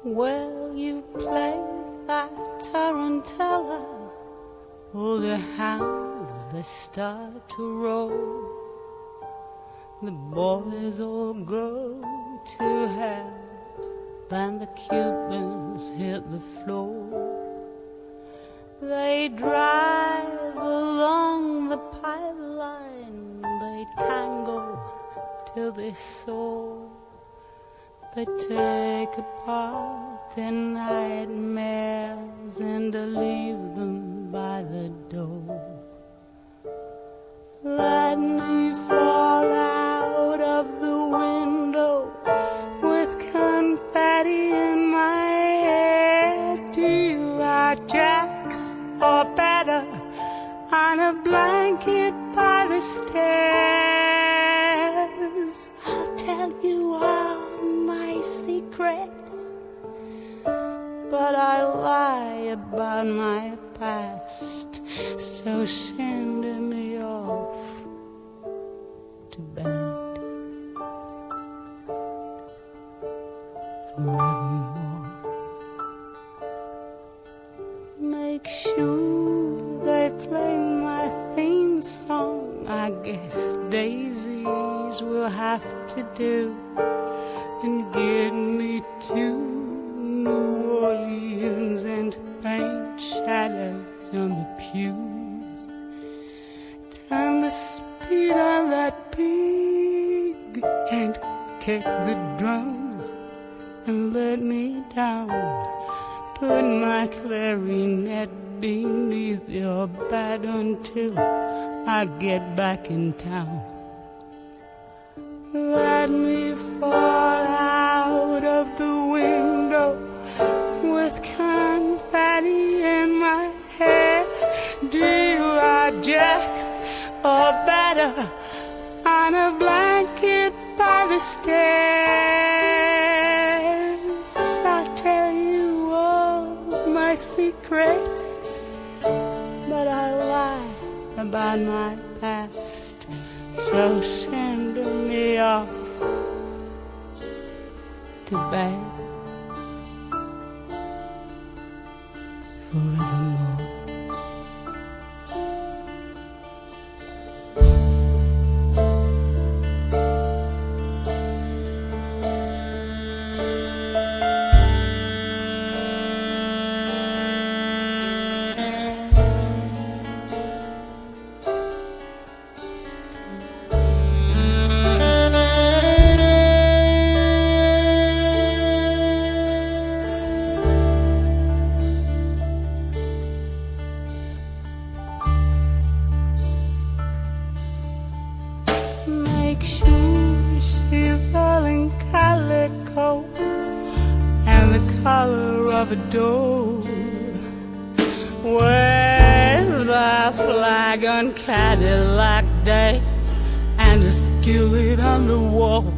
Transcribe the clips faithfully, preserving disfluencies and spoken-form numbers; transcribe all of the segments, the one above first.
Well, you play that tarantella, all the hounds they start to roll. The boys all go to hell, then the Cubans hit the floor. They drive along the pipeline, they tango till they soar. They take apart their nightmares and leave them by the door. Let me fall out of the window with confetti in my hair. Do you like jacks or better on a blanket by the stairs? I'll tell you all my secrets, but I lie about my past, so send me off to bed forevermore. Make sure they play my theme song. I guess daisies will have to do, and get me to New Orleans and paint shadows on the pews. Turn the speed on that pig and kick the drums and let me down. Put my clarinet beneath your bed until I get back in town. Let me fall out of the window with confetti in my hair. Do you like jacks or better on a blanket by the stairs? I'll tell you all my secrets, but I lie about my past, so send me off to bed forevermore. Make sure she's all in calico and the color of a door. Wave the flag on Cadillac Day and a skillet on the wall.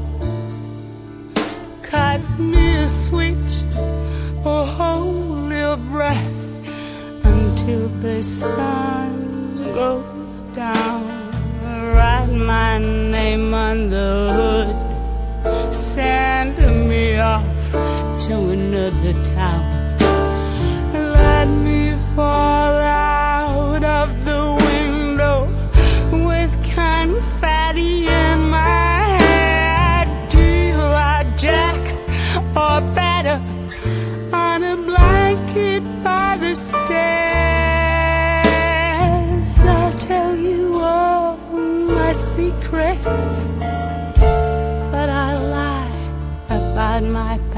Cut me a switch or hold your breath until the sun goes down. Write my name on the hood, send me off to another town. Let me fall out of the window with confetti in my hair. Do you like jacks or better on a blanket by the stairs? I'll tell you all my secrets, but I lie about my